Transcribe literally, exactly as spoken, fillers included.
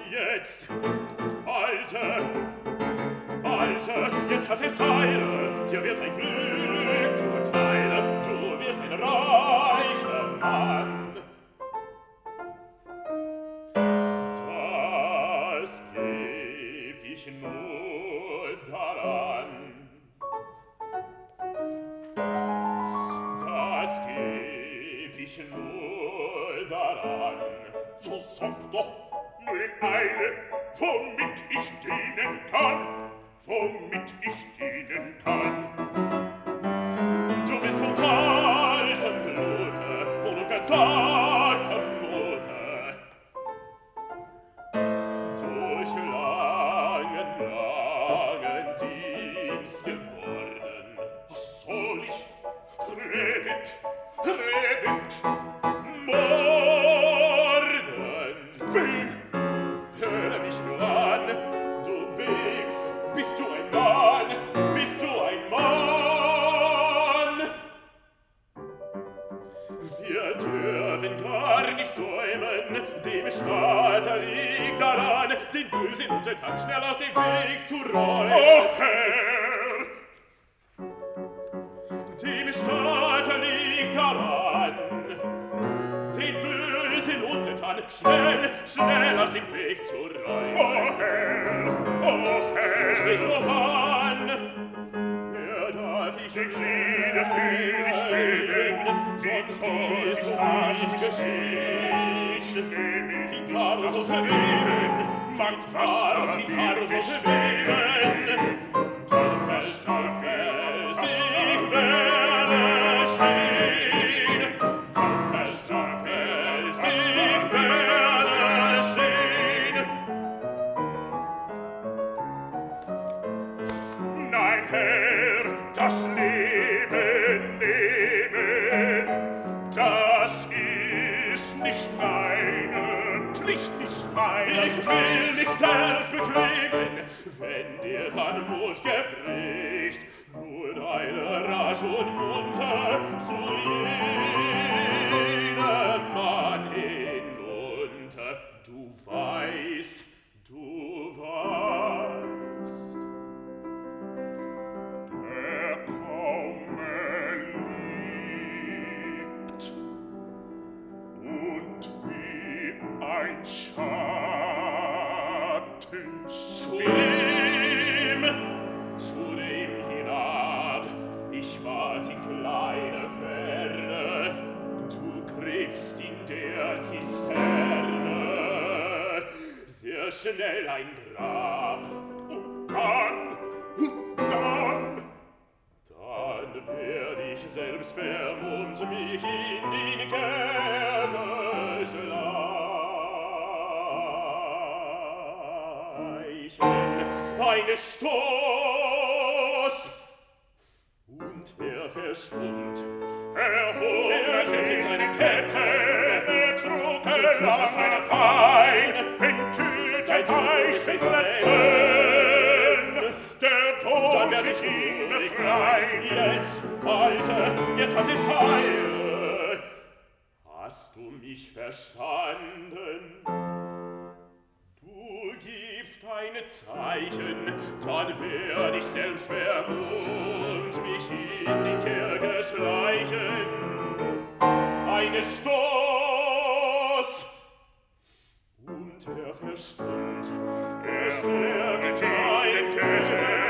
Jetzt, Alte, Alte, jetzt hat es Eile, dir wird ein Glück zuteil, du wirst ein reicher Mann. Das geb ich nur daran, das geb ich nur daran. So sag doch nur in Eile, womit ich dienen kann, womit ich dienen kann. Du bist von kaltem Blute, von unverzagtem Mute, durch langen, langen Dienst geworden. Was soll ich? Redet, redet, morden. Weh! Höre mich nur an, du bist, bist du ein Mann, bist du ein Mann? Wir dürfen gar nicht säumen, dem Staate liegt daran, den bösen Untertan schnell aus dem Weg zu räumen. Oh Herr! Dem Staate liegt daran, den bösen Untertan schnell, schnell aus dem Weg zu räumen. Oh Herr, oh Herr, du schlägst nur an, wer darf ich den Glieder für dich leben, sonst ist du nicht geschehen. Pizarros unternehmen, Magdar und Pizarros unternehmen, dann fällst du fest, ich werde stehen, dann fällst du fest, ich werde stehen. Nein, Herr, das Leben nehmen, das ist nicht meine Pflicht, nicht meine. Ich will dich selbst bequemen, wenn dir's an Mut gebricht, nur deine rasch und munter zu jenem Mann hinunter. Du weißt, du weißt, der komme liebt und wie ein Schatten zu dem, zu dem hinab. Ich ward in kleiner Ferne, du gräbst in der Zisterne sehr schnell ein Grab. Und dann, und dann, dann werd ich selbst vermummt mich in den Kerker schleichen. Eine Stoß, und er verstummt. Er holt in eine Kette, er trug er aus meiner Pein, enthüllte Eichletten, der Tod dann werd ich ihn befreien. Jetzt, Alte, jetzt hat es Heil. Hast du mich verstanden? Du gibst keine Zeichen, dann werd ich selbst vermummt mich in den Kerker schleichen. Eine Stoß, und er verstummt, er stärkt in den Kerker.